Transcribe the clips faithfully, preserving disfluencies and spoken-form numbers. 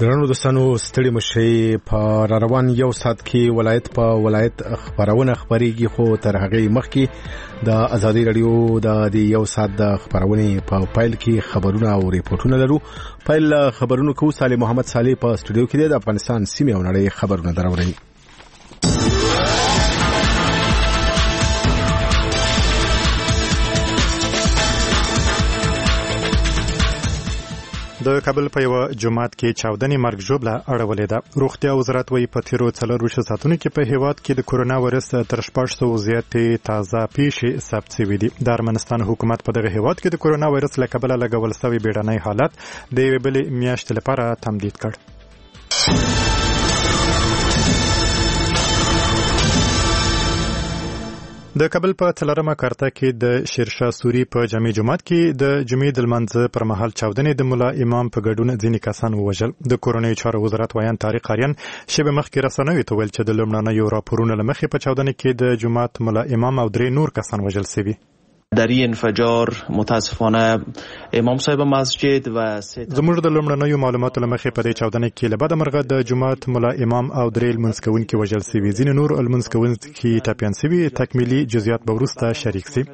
درنو دوستانو ستړي مشي په روان یو سات کې ولایت په ولایت خبرونه خبريږي خو تر هغه مخکې د ازادي رادیو د یو سات د خبرونه په فایل کې خبرونه او ریپورتونه لرو. فایل خبرونه کو صالح محمد صالح په استودیو کې د افغانستان سیمه او نړۍ خبرونه دراوړي. د کابل په یو جماعت کې چاودنې مرګ ژوبله اړولې ده. روغتیا وزارت وايي په تیرو څلورویشتو ساعتونو کې په هیواد کې د کورونا وایرس تر شپږ سوه زیاتې تازه پیښې ثبت شوې دي. د ارمنستان حکومت په دغه هیواد کې د کورونا وایرس له کبله لګول شوی بیړنی حالت د یوې بلې میاشتې لپاره تمدید کړ. د کابل په څلورمه کارته کې د شیرشاه سوري په جامع جماعت کې د جمعې د لمانځه پر مهال چاودنې د مولا امام په ګډون ځینې کسان ووژل. د کورنیو چارو وزارت وایان طارق آریان شیبه مخکې رسنیو ته ویل چې د لومړنیو راپورونو له مخې په چاودنې کې د جماعت مولا امام او درې نور کسان وژل شوي. در این انفجار متاسفانه امام صاحب مسجد و زموږ د لومړنیو معلوماتو له مخې په دې چاودنه کې له بده مرغه د جماعت مولا امام او درې لمونځ کوونکي وژل شوي. ځینې نور لمونځ کوونکي ټپیان شوي. تکمیلي جزئیات به وروسته شریک شي.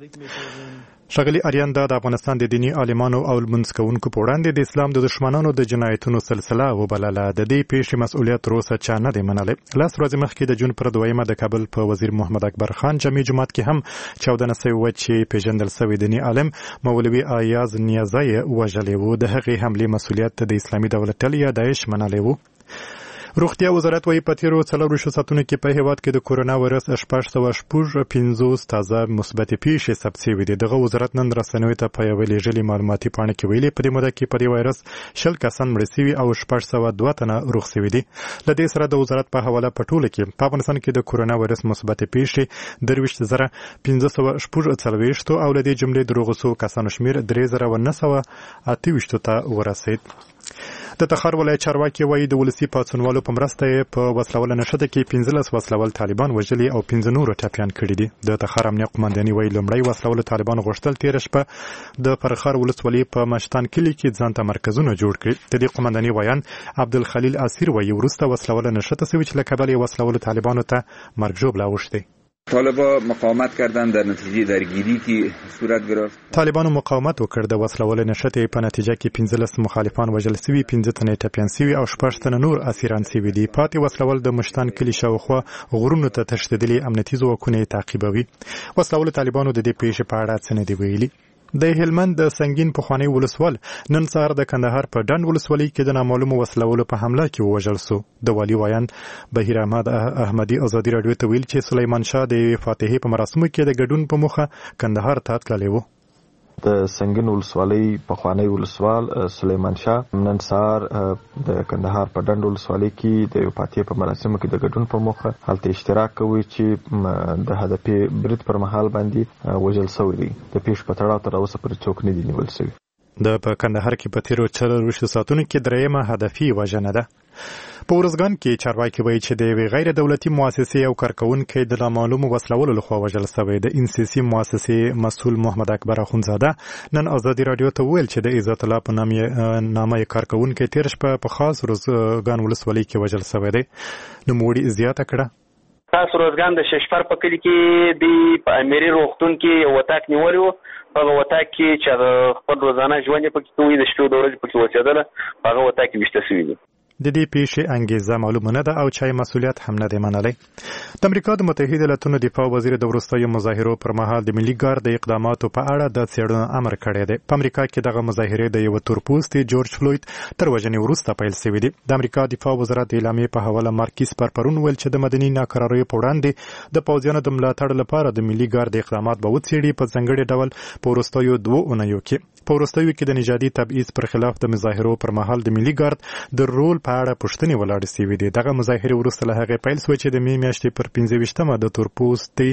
ښاغلي اریان دا د افغانستان د دیني عالمانو او لمونځ کوونکو په وړاندې د اسلام د دشمنانو د جنایتونو سلسله وبلله. د دې پیښې مسؤلیت تر اوسه چا نه دی منلی. لس ورځې مخکې د جون پر دویمه د کابل په وزیر محمد اکبر خان جامع جماعت کې هم چاودنه شوې وه چې پیژندل شوی دیني عالم مولوي ایاز نیازی یې وژلی و. د هغې حملې مسؤلیت د اسلامي دولت ډلې یا داعش منلی و. روغتیا وزارت وايي په تیرو څلورویشتو ساعتونو کې په هیواد کې د کورونا وایرس شپږ سوه شپږ پنځوس تازه مثبتې پیښې ثبت شوي دي. دغه وزارت نن رسنیو ته په یوې لېږلې معلوماتي پاڼه کې ویلي په دې موده کې په دې وایرس شل کسان مړه شوي او شپږ سوه دوه تنه روغ شوي دي. له دې سره د وزارت په حواله په ټوله کې په افغانستان کې د کورونا وایرس مثبتې پیښې درویشت زره پنځه سوه شپږ څلوېښت او له دې جملې د روغو شوو کسانو شمېر درې زره و نه سوه اته ویشتو ته ورسېد. د تخار ولایت چارواکي وایي د ولسي پاڅونوالو په مرسته یې په وسلواله نښته کې پنځلس وسلوال طالبان وژلي او پنځه نور ټپیان کړي دي. د تخار امنیه قومنداني وایي لومړی وسلوالو طالبان غوښتل تېره شپه د فرخار ولسوالۍ په مشتان کلي کې ځان ته مرکزونه جوړ کړي. د دې قومنداني وایان عبدالخلیل اسیر وایي وروسته وسلواله نښته شوې چې له کبله یې وسلوالو طالبانو ته مرګ ژوبله اوښتی. طالبان مقاومت کردن در نتیجه درگیری کې صورت گرفت. طالبانو مقاومت وکړ. د وسلوال نشټې په نتیجه کې پنځلس مخالفان وژل شوي، پنځه تنه ټپیان شوي او شپږ تنه نور اسیران شوي دي. پاتې وسلوال د مشتان کلي شاوخوا غرونو ته تښتېدلي امنیتي ځواکونه تعقیبوي. وسلوال طالبانو د دې پیښې په اړه څه نه دي ویلي. د هلمند د سنگین پخوانی ولسوال نن سهار د کندهار په ډنډ ولسوالۍ کې د نامعلومو وسلوالو په حمله کې ووژل سو. د والي وایان بهیر احمد احمدي ازادي راډیو ته ویل چې سلیمان شاه د فاتحې په مراسمو کې د ګډون په موخه کندهار ته تللی و. د سنگین ولسوالۍ پخوانی ولسوال سلیمان شاه نن سهار د کندهار په ډنډ ولسوالۍ کې د فاتحې په مراسمو کې د ګډون په موخه هلته اشتراک کوي چې د هدفي برید پر مهال باندې وژل شوی دی. د پیښې په تړاو تر اوسه پورې څوک نه دي نیول شوي. د په کندهار کې په تیرو څلورویشتو ساعتونو کې درېیمه هدفي وژنه ده. په ورځګان کې چارواکي وایي چې د یوې غیر دولتي مؤسسې او کارکونکي د نامعلومو وسلوالو لخوا وژل شوی. د ان سی سی مؤسسې مسؤل محمد اکبر اخونزاده نن ازادي راډیو ته ویل چې د عزت الله په نامه کارکونکي تیر شپه په خاص ورځګان ولسوالۍ کې وژل شوی دی. نوموړي زیاته کړه خاص ورځګان د ششپر په کلي کې د اميري روغتون کې یو وتاک نیولی و. هغه وتاک کې چې خپل روزانه ژوند یې پکې کوي د شپې د ورځې پکې اوسېدله هغه وتاک کې ویشته شوي دي. د دې پیښې انګیزه معلومه نه ده او چای مسؤلیت هم نه دی منلی. د امریکا د متحده ایالاتونو دفاع وزیر د وروستیو مظاهرو پر مهال د ملي ګارد د اقداماتو په اړه د څېړنې امر کړی دی. په امریکا کې دغه مظاهرې د یو تورپوستي جورج فلوید تر وژنې وروسته پیل شوي دي. د امریکا دفاع وزارت د اعلامیې په حواله مارکیس پر پرون ویل چې د مدني ناکراریو په وړاندې د پوځیانو د ملاتړ لپاره د ملي ګارد اقدامات به وڅېړي په ځانګړي ډول په وروستیو دوو اونیو کې. په وروستیو کې د نژادي تبعیض پر خلاف د مظاهرو پر مهال د ملي ګارد د رول په اړه پوښتنې ولاړې شوې دي. دغه مظاهرې وروسته له هغې پیل شوې چې د مې میاشتې پر پنځه ویشتمه د تورپوستي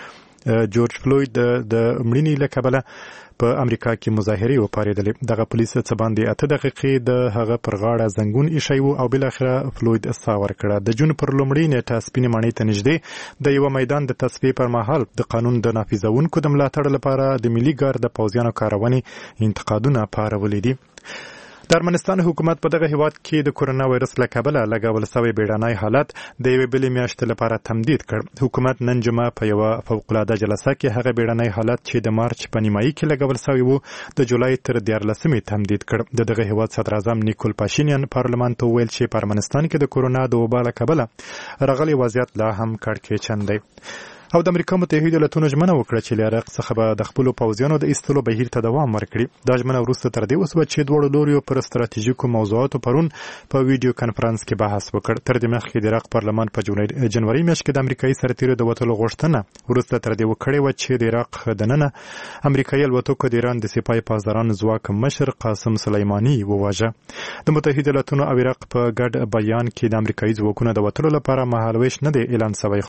جورج فلوید د مړینې له کبله په امریکا کې مظاهرې وپارېدلې. دغه پولیس څه باندې اته دقیقې د هغه پر غاړه زنګون ایښی و او بالاخره فلوید ساه ورکړه. د جون پر لومړۍ نیټه سپینې ماڼۍ ته نږدې د یوه میدان د تصفیې پر مهال د قانون د نافذونکو د ملاتړ لپاره د ملي ګارد د پوځیانو کارونې انتقادونه پارولي دي. د ارمنستان حکومت په دغه هیواد کې د کورونا وایرس له کبله لګول شوی بیړنی حالت د یوې بلې میاشتې لپاره تمدید کړ. حکومت نن جمعه په یوه فوق‌العاده جلسه کې هغه بیړنی حالت چې د مارچ په نیمایي کې لګول شوی و د جولای تر دیارلسمې تمدید کړ. د دغه هیواد صدر اعظم نیکول پاشینیان پارلمان ته وویل چې په ارمنستان کې د کورونا د وبا له کبله راغلی وضعیت لا هم کړکېچن دی. او د امریکا متحده ایالاتونو ژمنه وکړه چې له عراق څخه به د خپلو پوځیانو د ایستلو بهیر ته دوام ورکړي. دا ژمنه وروسته تر دې وسوه چې دواړو لوریو پر ستراتیژیکو موضوعاتو پرون په ویډیو کانفرنس کې بحث وکړ. تر دې مخکې د عراق پارلمان په جنوري میاشت کې د امریکایي سرتیرو د وتلو غوښتنه وروسته تر دې وکړې وه چې د عراق دننه امریکایي الوتکو د ایران د سپاه پاسدارانو ځواک مشر قاسم سلیماني وواژه. د متحده ایالاتونو او عراق په ګډ بیان کې د امریکایي ځواکونو د وتلو لپاره مهالویش نه دی اعلان شوی،